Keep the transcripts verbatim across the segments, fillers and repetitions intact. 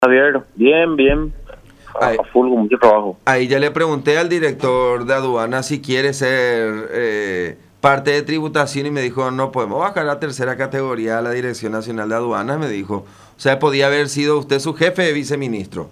Javier, bien, bien, a, Ahí, a full con mucho trabajo. ahí ya le pregunté al director de aduana si quiere ser eh, parte de tributación y me dijo, no podemos bajar a tercera categoría a la Dirección Nacional de Aduanas, me dijo. O sea, podía haber sido usted su jefe de viceministro.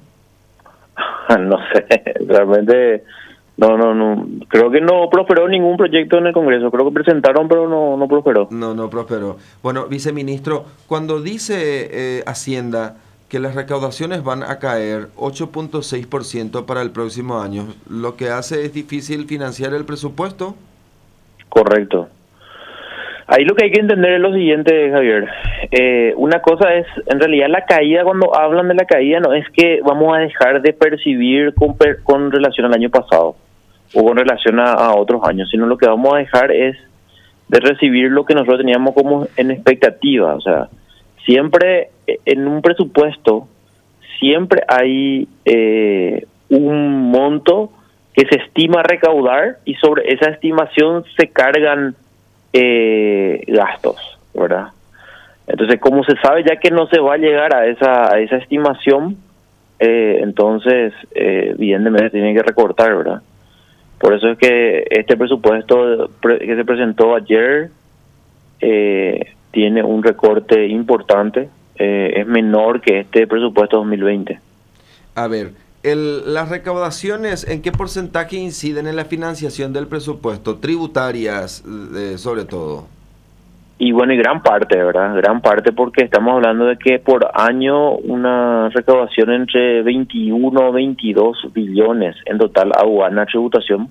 No sé, realmente, no, no, no, creo que no prosperó ningún proyecto en el Congreso, creo que presentaron, pero no, no prosperó. No, no prosperó. Bueno, viceministro, cuando dice eh, Hacienda que las recaudaciones van a caer ocho punto seis por ciento para el próximo año, ¿lo que hace es difícil financiar el presupuesto? Correcto. Ahí lo que hay que entender es lo siguiente, Javier. Eh, una cosa es, en realidad, la caída, cuando hablan de la caída, no es que vamos a dejar de percibir con, per- con relación al año pasado o con relación a, a otros años, sino lo que vamos a dejar es de recibir lo que nosotros teníamos como en expectativa. O sea, siempre eh, en un presupuesto, siempre hay eh, un monto que se estima recaudar y sobre esa estimación se cargan eh, gastos, ¿verdad? Entonces, como se sabe ya que no se va a llegar a esa a esa estimación, eh, entonces, eh, evidentemente tienen que recortar, ¿verdad? Por eso es que este presupuesto pre- que se presentó ayer eh, tiene un recorte importante, eh, es menor que este presupuesto dos mil veinte. A ver, el, las recaudaciones, ¿en qué porcentaje inciden en la financiación del presupuesto? Tributarias, eh, sobre todo. Y bueno, y gran parte, ¿verdad? Gran parte porque estamos hablando de que por año una recaudación entre veintiuno o veintidós billones en total aduana, tributación.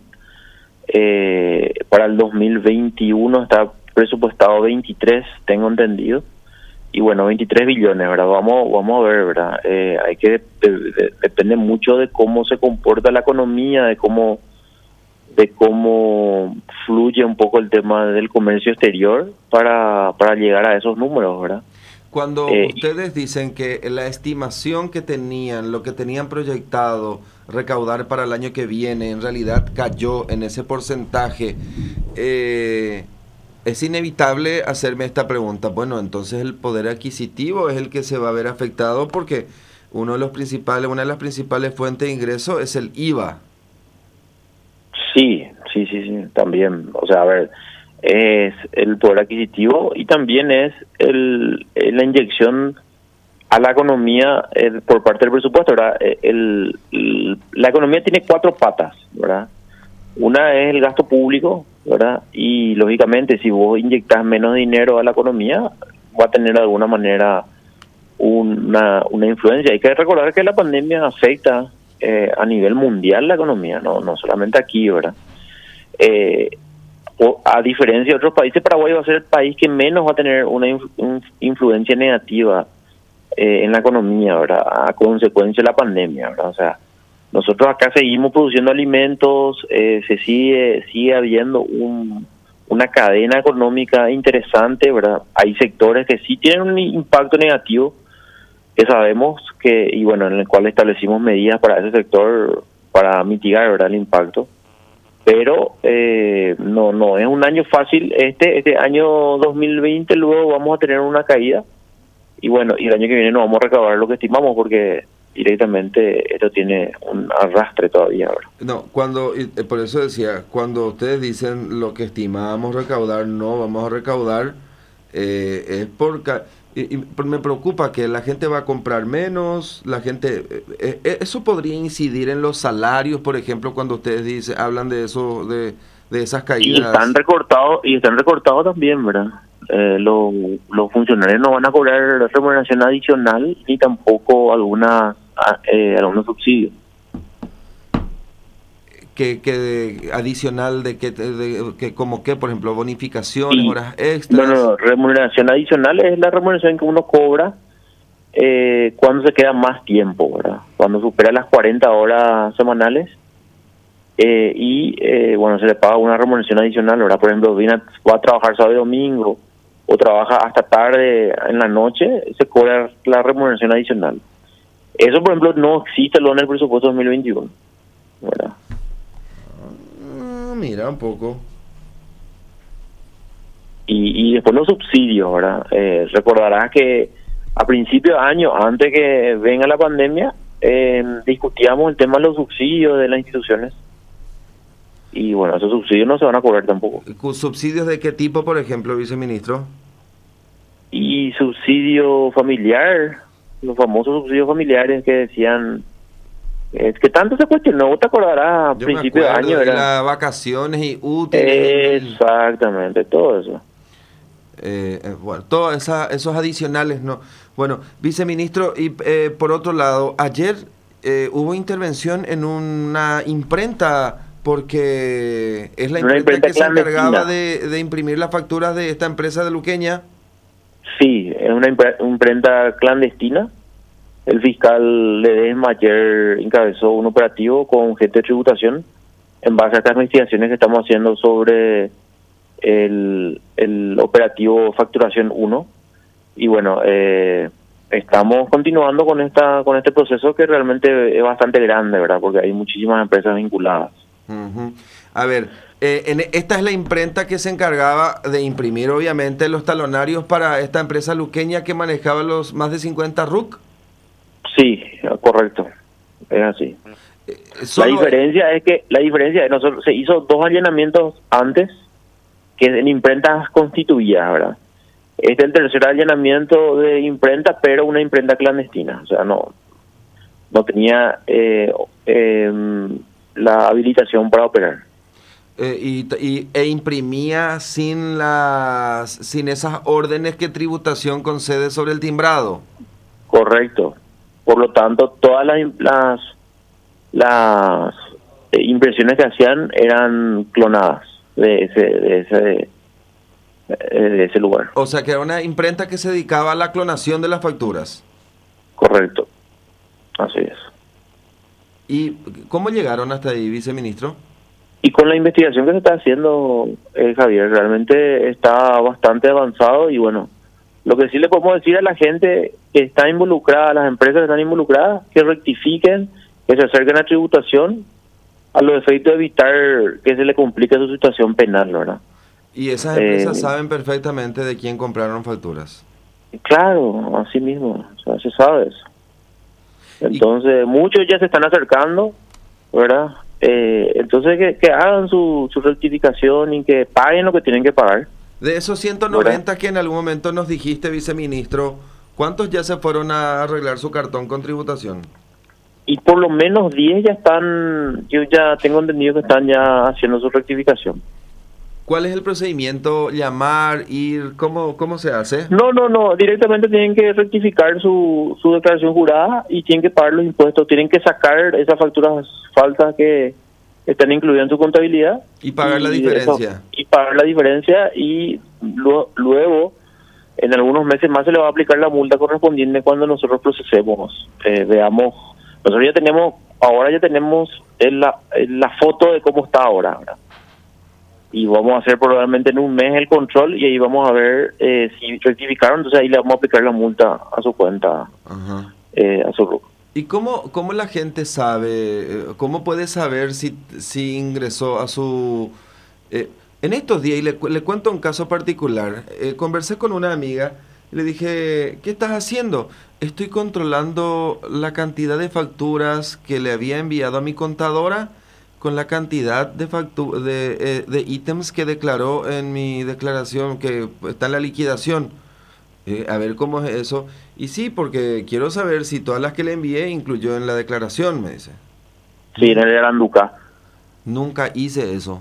Eh, para el dos mil veintiuno está presupuestado veintitrés, tengo entendido. Y bueno, veintitrés billones, ¿verdad? Vamos vamos a ver, ¿verdad? Eh, hay que de- de- depende mucho de cómo se comporta la economía, de cómo de cómo fluye un poco el tema del comercio exterior para, para llegar a esos números, ¿verdad? Cuando Eh, ustedes dicen que la estimación que tenían, lo que tenían proyectado recaudar para el año que viene, en realidad cayó en ese porcentaje, eh, es inevitable hacerme esta pregunta. Bueno, entonces el poder adquisitivo es el que se va a ver afectado porque uno de los principales, una de las principales fuentes de ingreso es el I V A. sí, sí, sí, sí, también. O sea, a ver, es el poder adquisitivo y también es el, el- la inyección a la economía eh, por parte del presupuesto, ¿verdad? Eh, El, el- la economía tiene cuatro patas, ¿verdad? Una es el gasto público, ¿verdad? Y lógicamente si vos inyectas menos dinero a la economía, va a tener de alguna manera una, una influencia. Hay que recordar que la pandemia afecta eh, a nivel mundial la economía, no, no solamente aquí, ¿verdad? Eh, o- a diferencia de otros países, Paraguay va a ser el país que menos va a tener una inf- un- influencia negativa eh, en la economía, ¿verdad? A consecuencia de la pandemia, ¿verdad? O sea, nosotros acá seguimos produciendo alimentos, eh, se sigue sigue habiendo un, una cadena económica interesante, ¿verdad? Hay sectores que sí tienen un impacto negativo, que sabemos que, y bueno, en el cual establecimos medidas para ese sector para mitigar, ¿verdad?, el impacto. Pero eh, no no es un año fácil este este año dos mil veinte, luego vamos a tener una caída y bueno, y el año que viene no vamos a recaudar lo que estimamos porque directamente esto tiene un arrastre todavía ahora. No, cuando, y, eh, por eso decía, cuando ustedes dicen lo que estimábamos recaudar, no vamos a recaudar, eh, es por, ca- y, y por- me preocupa que la gente va a comprar menos, la gente, eh, eh, eso podría incidir en los salarios, por ejemplo, cuando ustedes dicen, hablan de eso, de, de esas Y están caídas. recortados, y están recortados también, ¿verdad? Eh, los, los funcionarios no van a cobrar remuneración adicional ni tampoco alguna a- eh, algunos subsidios. Que, que adicional de que, de, que como que, por ejemplo, bonificaciones, Y horas no, no, extras. no, remuneración adicional es la remuneración que uno cobra eh, cuando se queda más tiempo, ¿verdad? Cuando supera las cuarenta horas semanales eh, y, eh, bueno, se le paga una remuneración adicional, ¿verdad? Por ejemplo, viene a, va a trabajar sábado y domingo o trabaja hasta tarde en la noche, se cobra la remuneración adicional. Eso, por ejemplo, no existe lo en el presupuesto dos mil veintiuno, ¿verdad? Ah, mira, un poco. Y, y después los subsidios, ¿verdad? Eh, recordarás que a principios de año, antes que venga la pandemia, eh, discutíamos el tema de los subsidios de las instituciones. Y bueno, esos subsidios no se van a cobrar tampoco. ¿Subsidios de qué tipo, por ejemplo, viceministro? Y subsidio familiar, los famosos subsidios familiares que decían, es que tanto se cuestionó, ¿te acordarás? A principios de año, de era las vacaciones y útiles. Exactamente, todo eso. Eh, eh, bueno, todos esa, esos adicionales, ¿no? Bueno, viceministro, y eh, por otro lado, ayer eh, hubo intervención en una imprenta, porque es la imprenta, imprenta que se encargaba de, de imprimir las facturas de esta empresa de Luqueña. Sí, es una imprenta clandestina. El fiscal Ledesma ayer encabezó un operativo con gente de tributación en base a estas investigaciones que estamos haciendo sobre el, el operativo Facturación uno. Y bueno, eh, estamos continuando con esta con este proceso que realmente es bastante grande, ¿verdad? Porque hay muchísimas empresas vinculadas. Uh-huh. A ver, eh, en, esta es la imprenta que se encargaba de imprimir, obviamente, los talonarios para esta empresa luqueña que manejaba los más de cincuenta R U C. Sí, correcto, es así. Eh, la diferencia es que la diferencia es nosotros se hizo dos allanamientos antes que en imprentas constituidas, ¿verdad? Este es el tercer allanamiento de imprenta, pero una imprenta clandestina, o sea, no no tenía eh, eh, la habilitación para operar. Eh, y, y, e imprimía sin las sin esas órdenes que tributación concede sobre el timbrado. Correcto. Por lo tanto, todas las las, las eh, impresiones que hacían eran clonadas de ese de ese de ese lugar. O sea, que era una imprenta que se dedicaba a la clonación de las facturas. Correcto. Así es. ¿Y cómo llegaron hasta ahí, viceministro? Y con la investigación que se está haciendo, eh, Javier, realmente está bastante avanzado y bueno, lo que sí le podemos decir a la gente que está involucrada, a las empresas que están involucradas, que rectifiquen, que se acerquen a tributación a los efectos de evitar que se le complique su situación penal, ¿verdad? Y esas empresas eh, saben perfectamente de quién compraron facturas. Claro, así mismo, o sea, se sabe eso. Entonces, y muchos ya se están acercando, ¿verdad? Eh, entonces, que, que hagan su, su rectificación y que paguen lo que tienen que pagar. De esos ciento noventa, ¿verdad?, que en algún momento nos dijiste, viceministro, ¿cuántos ya se fueron a arreglar su cartón con tributación? Y por lo menos diez ya están, yo ya tengo entendido que están ya haciendo su rectificación. ¿Cuál es el procedimiento? ¿Llamar? ¿Ir? ¿Cómo, cómo se hace? No, no, no. Directamente tienen que rectificar su, su declaración jurada y tienen que pagar los impuestos. Tienen que sacar esas facturas falsas que están incluidas en su contabilidad. Y pagar y la diferencia. Eso, y pagar la diferencia y lo, luego, en algunos meses más, se le va a aplicar la multa correspondiente cuando nosotros procesemos. Eh, veamos, nosotros ya tenemos, ahora ya tenemos la, la foto de cómo está ahora, ¿verdad? Y vamos a hacer probablemente en un mes el control y ahí vamos a ver eh, si rectificaron, entonces ahí le vamos a aplicar la multa a su cuenta. Ajá. Eh, a su R U C. ¿Y cómo, cómo la gente sabe, cómo puede saber si, si ingresó a su... Eh, en estos días, y le, le cuento un caso particular, eh, conversé con una amiga y le dije, ¿qué estás haciendo? Estoy controlando la cantidad de facturas que le había enviado a mi contadora con la cantidad de factu de, eh, de ítems que declaró en mi declaración, que está en la liquidación. Eh, a ver cómo es eso. Y sí, porque quiero saber si todas las que le envié incluyó en la declaración, me dice. Sí, en el Aranduca. Nunca hice eso.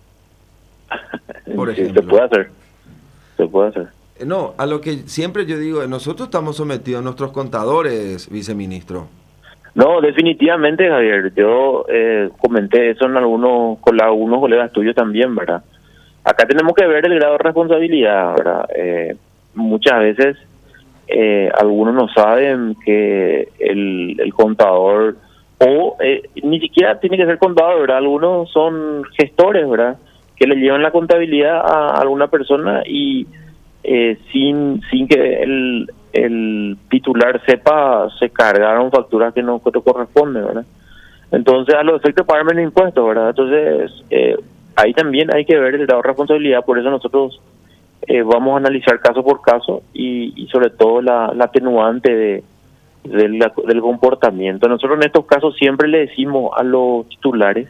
Por sí, ejemplo. se puede hacer. Se puede hacer. Eh, no, a lo que siempre yo digo, nosotros estamos sometidos a nuestros contadores, viceministro. No, definitivamente, Javier. Yo eh, comenté eso en algunos, con la, algunos colegas tuyos también, ¿verdad? Acá tenemos que ver el grado de responsabilidad, ¿verdad? Eh, muchas veces eh, algunos no saben que el, el contador, o eh, ni siquiera tiene que ser contador, ¿verdad? Algunos son gestores, ¿verdad? Que le llevan la contabilidad a alguna persona y eh, sin, sin que el... el titular sepa, se cargaron facturas que no, que no corresponden, ¿verdad? Entonces, a los efectos de pagar menos impuestos, ¿verdad? Entonces, eh, ahí también hay que ver el grado de responsabilidad, por eso nosotros eh, vamos a analizar caso por caso y, y sobre todo la, la atenuante de, de la, del comportamiento. Nosotros en estos casos siempre le decimos a los titulares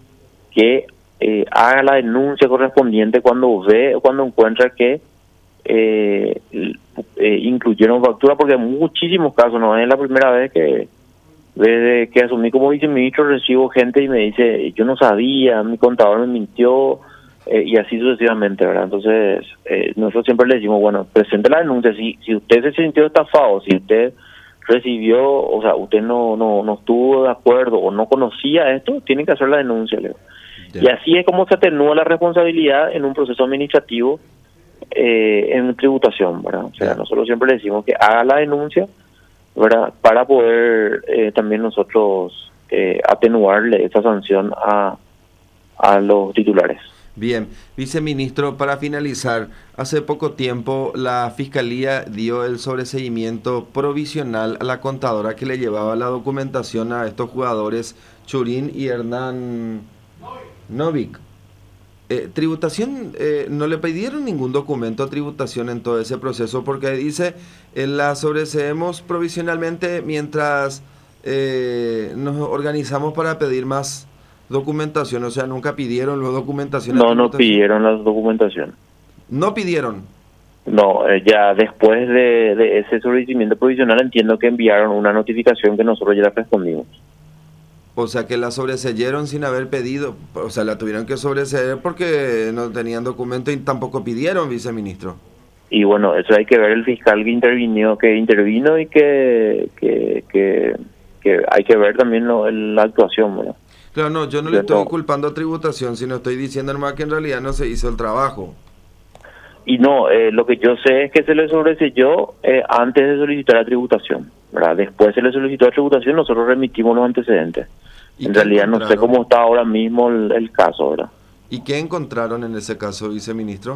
que eh, haga la denuncia correspondiente cuando ve o cuando encuentra que eh, eh, incluyeron factura, porque en muchísimos casos, no es la primera vez que desde que asumí como viceministro recibo gente y me dice, yo no sabía, mi contador me mintió, eh, y así sucesivamente, ¿verdad? Entonces, eh, nosotros siempre le decimos, bueno, presente la denuncia. Si, si usted se sintió estafado, si usted recibió, o sea, usted no, no, no estuvo de acuerdo o no conocía esto, tiene que hacer la denuncia, Leo. Yeah. Y así es como se atenúa la responsabilidad en un proceso administrativo eh, en tributación, ¿verdad? O sea, yeah. nosotros siempre le decimos que haga la denuncia, ¿verdad? Para poder eh, también nosotros eh, atenuarle esa sanción a, a los titulares. Bien, viceministro, para finalizar, hace poco tiempo la Fiscalía dio el sobreseimiento provisional a la contadora que le llevaba la documentación a estos jugadores Churín y Hernán Novik. Eh, tributación, eh, no le pidieron ningún documento a tributación en todo ese proceso, porque dice, eh, la sobreseemos provisionalmente mientras eh, nos organizamos para pedir más documentación. O sea, nunca pidieron la documentación. No, no pidieron la documentación. ¿No pidieron? No, eh, ya después de, de ese sobreseimiento provisional entiendo que enviaron una notificación que nosotros ya respondimos. O sea, que la sobreseyeron sin haber pedido, o sea, la tuvieron que sobreseer porque no tenían documento y tampoco pidieron, viceministro. Y bueno, eso hay que ver el fiscal que intervino, que intervino y que que, que, que hay que ver también lo, la actuación, ¿verdad? Claro, no, yo no yo le estoy no. culpando a tributación, sino estoy diciendo nomás que en realidad no se hizo el trabajo. Y no, eh, lo que yo sé es que se le sobreseyó eh, antes de solicitar la tributación, ¿verdad? Después se le solicitó la tributación, nosotros remitimos los antecedentes. En realidad no sé cómo está ahora mismo el, el caso, ¿verdad? ¿Y qué encontraron en ese caso, viceministro?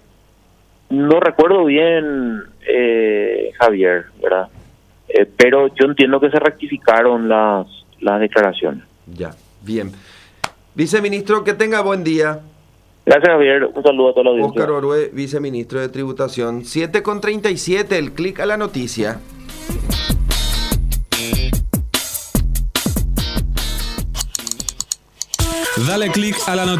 No recuerdo bien, eh, Javier, ¿verdad? Eh, pero yo entiendo que se rectificaron las, las declaraciones. Ya, bien. Viceministro, que tenga buen día. Gracias, Javier. Un saludo a toda la audiencia. Óscar Orue, viceministro de Tributación. siete con treinta y siete, el clic a la noticia. Dale clic a la noticia.